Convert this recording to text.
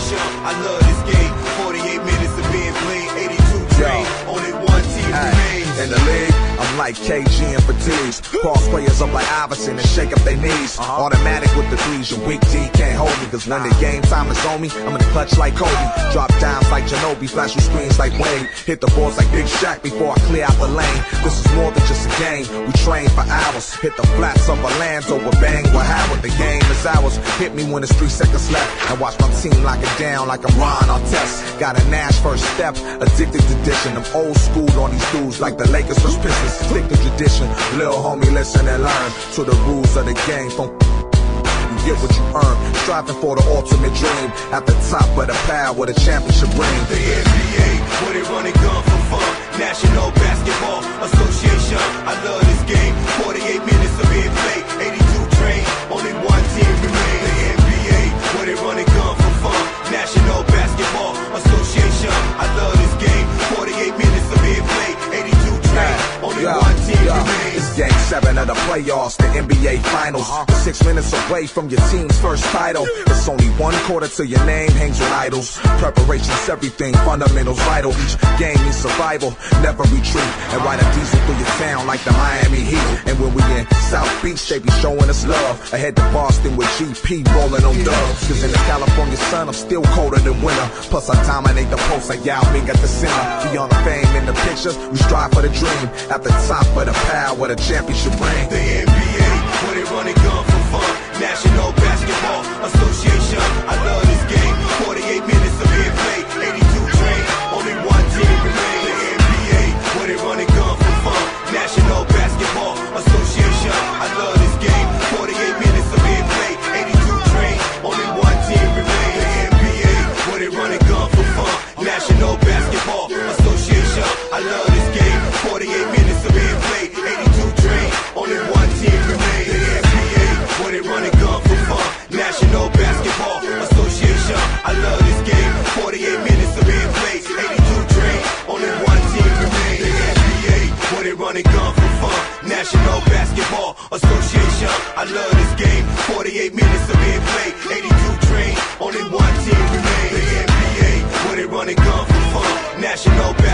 association. I love this game. 48 minutes of being played, 82 train. Only one team remains. In the league, I'm like KG and Fatigues. Cross players up like Iverson and shake up their knees. Automatic with the threes, your weak D can't hold me. Cause when the game time is on me, I'm in the clutch like Kobe. Drop dimes like Ginobili, flash your screens like Wayne. Hit the boards like Big Shaq before I clear out the lane. This is more than just a game, we train for hours. Hit the flats of Orlando with bang with Howard. The game is ours, hit me when it's 3 seconds left. And watch my team lock it down like I'm Ron Artest. Got a Nash first step, addicted to dishing. I'm old school on these dudes like the Lakers first Pistons. Stick to tradition, little homie, listen and learn to the rules of the game. From you get what you earn, striving for the ultimate dream. At the top of the pile with a championship ring. The NBA, where they run and gun for fun. National Basketball Association. I love this game. 48 minutes of being played, 82 train. Only one team remains. The NBA, where they run and gun for fun. National Basketball Association. I love this game. 48 minutes of being played, 82 train. Only one team remains. It's game 7 of the playoffs, the NBA Finals. 6 minutes away from your team's first title. It's only 1 quarter till your name hangs with idols. Preparation's everything, fundamentals vital. Each game is survival, never retreat. And ride a diesel through your town like the Miami Heat. And when we in South Beach, they be showing us love. Ahead to Boston with GP rolling on dubs. Cause in the California sun, I'm still colder than winter. Plus I dominate the post like Yao Ming at the center. Beyond the fame in the pictures, we strive for the dream. At the top of the pile with a championship ring. The NBA, where they run and gun for fun. National Basketball Association. I love this game. 48 minutes of being played, 82 train. Only one team remains. The NBA, where they run and gun for fun. National Basketball Association. I love this game. 48 minutes of being played, 82 train. Only one team remains. The NBA, where they run and gun for fun. National Basketball Association. I love this game. 48 minutes of being played, 82 train. Only one team remains. The NBA, where they run and gun for fun. National Basketball Association. I love this game. 48 minutes of being played, 82 train. Only one team remains. The NBA, where they run and gun for fun. National Basketball Association. I love this game. 48 minutes of being played, 82 train. Only one team remains. The NBA, where they run and gun for fun. National